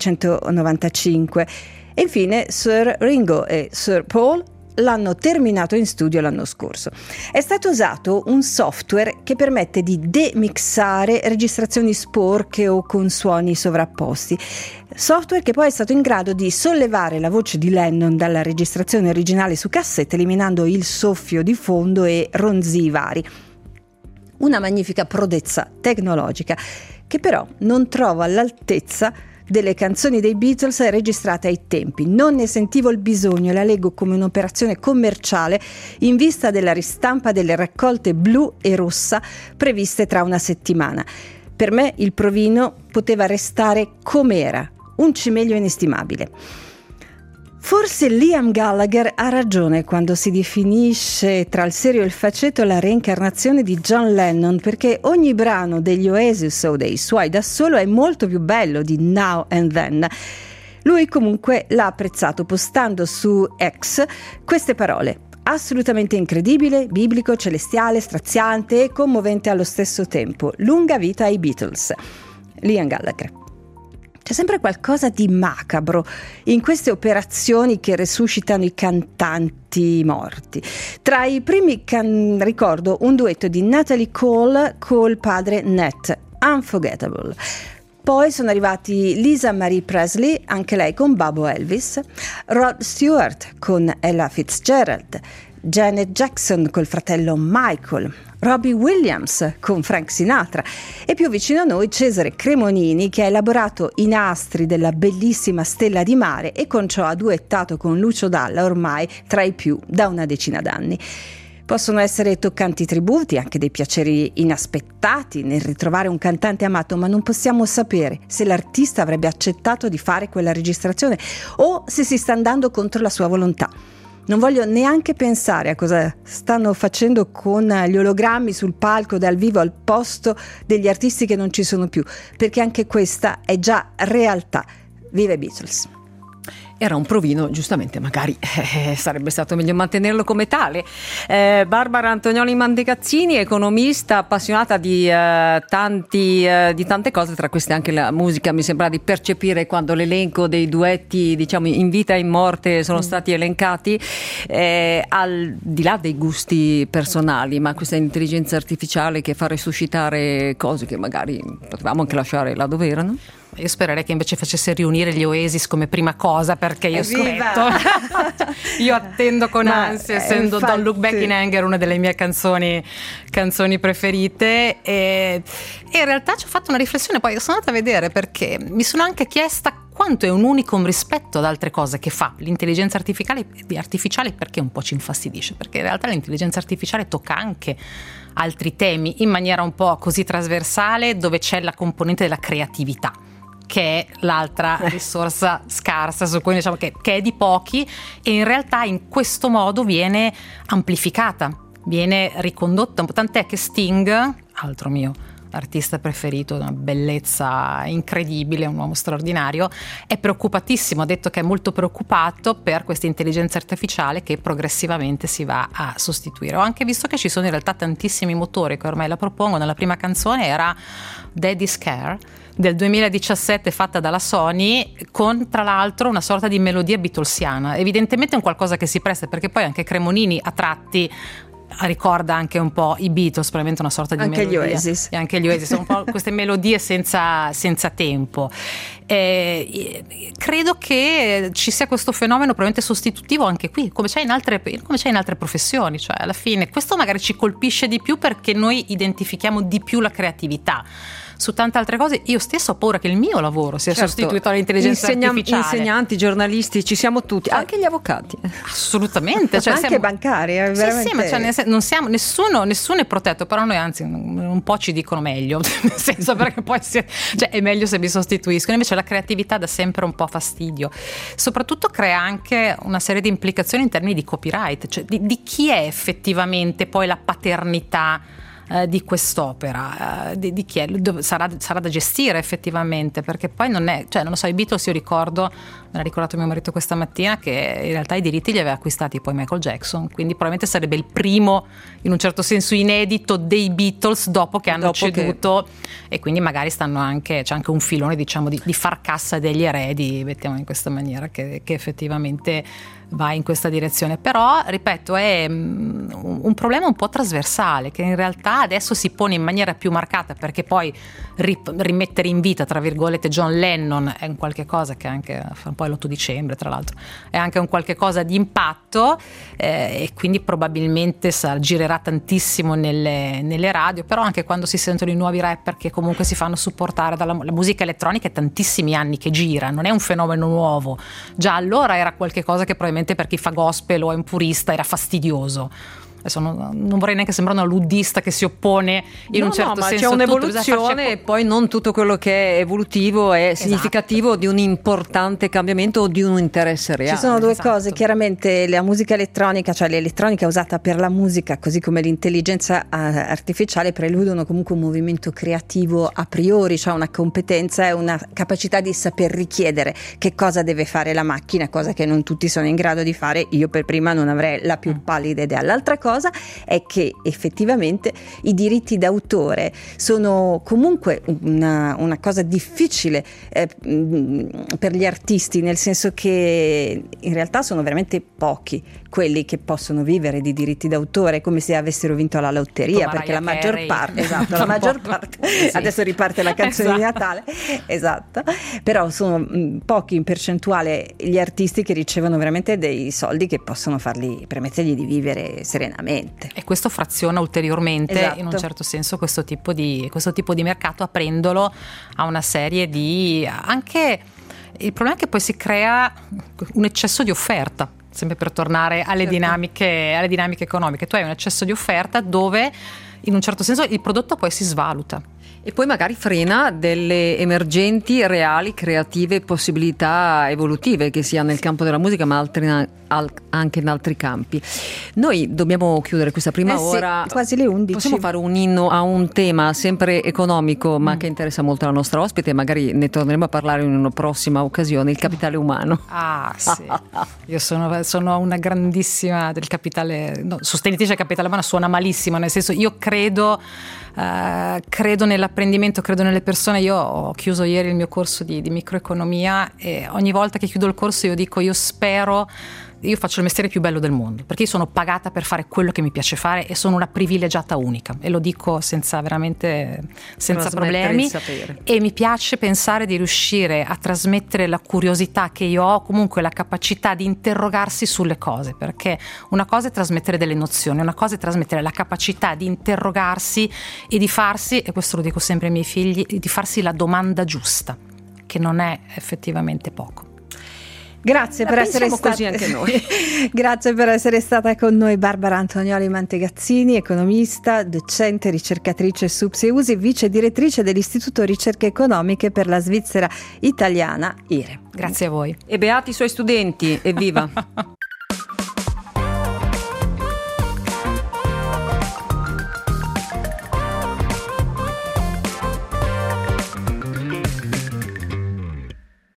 1995 e infine Sir Ringo e Sir Paul l'hanno terminato in studio l'anno scorso. È stato usato un software che permette di demixare registrazioni sporche o con suoni sovrapposti. Software che poi è stato in grado di sollevare la voce di Lennon dalla registrazione originale su cassetta, eliminando il soffio di fondo e ronzii vari. Una magnifica prodezza tecnologica che però non trova all'altezza delle canzoni dei Beatles registrate ai tempi. Non ne sentivo il bisogno e la leggo come un'operazione commerciale in vista della ristampa delle raccolte blu e rossa previste tra una settimana. Per me il provino poteva restare com'era, un cimelio inestimabile. Forse Liam Gallagher ha ragione quando si definisce tra il serio e il faceto la reincarnazione di John Lennon, perché ogni brano degli Oasis o dei suoi da solo è molto più bello di Now and Then. Lui comunque l'ha apprezzato postando su X queste parole: assolutamente incredibile, biblico, celestiale, straziante e commovente allo stesso tempo. Lunga vita ai Beatles. Liam Gallagher. C'è sempre qualcosa di macabro in queste operazioni che resuscitano i cantanti morti. Tra i primi ricordo un duetto di Natalie Cole col padre Nat, Unforgettable. Poi sono arrivati Lisa Marie Presley, anche lei con Babbo Elvis, Rod Stewart con Ella Fitzgerald, Janet Jackson col fratello Michael, Robbie Williams con Frank Sinatra e più vicino a noi Cesare Cremonini, che ha elaborato i nastri della bellissima Stella di Mare e con ciò ha duettato con Lucio Dalla ormai tra i più da una decina d'anni. Possono essere toccanti tributi, anche dei piaceri inaspettati nel ritrovare un cantante amato, ma non possiamo sapere se l'artista avrebbe accettato di fare quella registrazione o se si sta andando contro la sua volontà. Non voglio neanche pensare a cosa stanno facendo con gli ologrammi sul palco dal vivo al posto degli artisti che non ci sono più, perché anche questa è già realtà. Viva i Beatles! Era un provino, giustamente, magari sarebbe stato meglio mantenerlo come tale. Barbara Antonioli Mantecazzini, economista, appassionata di tante cose, tra queste anche la musica. Mi sembra di percepire quando l'elenco dei duetti, diciamo, in vita e in morte sono stati elencati, al di là dei gusti personali, ma questa intelligenza artificiale che fa resuscitare cose che magari potevamo anche lasciare là dove erano. Io spererei che invece facesse riunire gli Oasis come prima cosa, perché io scritto io attendo con ansia, essendo infatti. Don't Look Back in Anger una delle mie canzoni preferite, e in realtà ci ho fatto una riflessione, poi sono andata a vedere perché mi sono anche chiesta quanto è un unicum rispetto ad altre cose che fa l'intelligenza artificiale, perché un po' ci infastidisce, perché in realtà l'intelligenza artificiale tocca anche altri temi in maniera un po' così trasversale, dove c'è la componente della creatività, che è l'altra risorsa scarsa su cui diciamo che è di pochi, e in realtà in questo modo viene amplificata, viene ricondotta, tant'è che Sting, altro mio artista preferito, una bellezza incredibile, un uomo straordinario, è preoccupatissimo, ha detto che è molto preoccupato per questa intelligenza artificiale che progressivamente si va a sostituire. Ho anche visto che ci sono in realtà tantissimi motori che ormai la propongono. La prima canzone era Daddy's Care del 2017, fatta dalla Sony, con tra l'altro una sorta di melodia beatlesiana. Evidentemente è un qualcosa che si presta, perché poi anche Cremonini a tratti ricorda anche un po' i Beatles, probabilmente una sorta di anche melodia. Gli Oasis. E anche gli Oasis sono un po' queste melodie senza tempo. Credo che ci sia questo fenomeno probabilmente sostitutivo anche qui, come c'è in altre professioni, cioè alla fine questo magari ci colpisce di più perché noi identifichiamo di più la creatività. Su tante altre cose io stesso ho paura che il mio lavoro sia sostituito dall'intelligenza artificiale. Insegnanti, giornalisti, ci siamo tutti, anche gli avvocati. Assolutamente, cioè anche bancari, veramente. Sì, ma cioè, non siamo, nessuno è protetto, però noi anzi un po' ci dicono meglio, nel senso, perché poi cioè, è meglio se mi sostituiscono. Invece la creatività dà sempre un po' fastidio, soprattutto crea anche una serie di implicazioni in termini di copyright, cioè di chi è effettivamente poi la paternità di quest'opera, di chi è, sarà da gestire effettivamente, perché poi non è, cioè non lo so, i Beatles, io ricordo, me l'ha ricordato mio marito questa mattina, che in realtà i diritti li aveva acquistati poi Michael Jackson, quindi probabilmente sarebbe il primo in un certo senso inedito dei Beatles dopo che hanno ceduto, e quindi magari c'è anche un filone, diciamo, di far cassa degli eredi, mettiamo in questa maniera, che effettivamente va in questa direzione. Però ripeto, è un problema un po' trasversale, che in realtà adesso si pone in maniera più marcata, perché poi rimettere in vita, tra virgolette, John Lennon è un qualche cosa che anche poi l'8 dicembre tra l'altro è anche un qualche cosa di impatto, e quindi probabilmente girerà tantissimo nelle radio. Però anche quando si sentono i nuovi rapper che comunque si fanno supportare dalla la musica elettronica, è tantissimi anni che gira, non è un fenomeno nuovo, già allora era qualche cosa che probabilmente per chi fa gospel o è un purista era fastidioso. adesso non vorrei neanche sembrare una luddista che si oppone in un certo ma senso c'è a tutto, un'evoluzione e poi non tutto quello che è evolutivo è significativo di un importante cambiamento o di un interesse reale. Ci sono due Esatto. cose, chiaramente la musica elettronica, cioè l'elettronica usata per la musica, così come l'intelligenza artificiale, preludono comunque un movimento creativo a priori, cioè una competenza e una capacità di saper richiedere che cosa deve fare la macchina, cosa che non tutti sono in grado di fare. Io per prima non avrei la più pallida idea. L'altra cosa è che effettivamente i diritti d'autore sono comunque una cosa difficile per gli artisti, nel senso che in realtà sono veramente pochi quelli che possono vivere di diritti d'autore, come se avessero vinto alla lotteria, Come perché la Mariah maggior Carey. parte, esatto, la maggior parte, Sì. adesso riparte la canzone di Esatto. Natale, esatto, però sono pochi in percentuale gli artisti che ricevono veramente dei soldi che possono permettergli di vivere serenamente. E questo fraziona ulteriormente, Esatto. in un certo senso, questo tipo di mercato, aprendolo a una serie di... anche il problema è che poi si crea un eccesso di offerta, sempre per tornare alle dinamiche economiche. Tu hai un eccesso di offerta dove in un certo senso il prodotto poi si svaluta. E poi magari frena delle emergenti, reali, creative possibilità evolutive, che sia nel campo della musica ma anche in altri campi. Noi dobbiamo chiudere questa prima Sì, ora. quasi le 11. Possiamo fare un inno a un tema sempre economico ma che interessa molto la nostra ospite, magari ne torneremo a parlare in una prossima occasione, il capitale umano. Ah sì, io sono una grandissima del capitale, no, sostenitrice del capitale umano, suona malissimo, nel senso io credo nell'apprendimento, credo nelle persone. Io ho chiuso ieri il mio corso di microeconomia e ogni volta che chiudo il corso io dico io faccio il mestiere più bello del mondo, perché io sono pagata per fare quello che mi piace fare e sono una privilegiata unica, e lo dico senza problemi, e mi piace pensare di riuscire a trasmettere la curiosità che io ho, comunque la capacità di interrogarsi sulle cose, perché una cosa è trasmettere delle nozioni, una cosa è trasmettere la capacità di interrogarsi e di farsi, e questo lo dico sempre ai miei figli, di farsi la domanda giusta, che non è effettivamente poco. Grazie per essere stata così anche noi. Grazie per essere stata con noi Barbara Antonioli Mantegazzini, economista, docente, ricercatrice su Pseusi, vice direttrice dell'Istituto Ricerche Economiche per la Svizzera Italiana IRE. Grazie a voi. E beati i suoi studenti, evviva!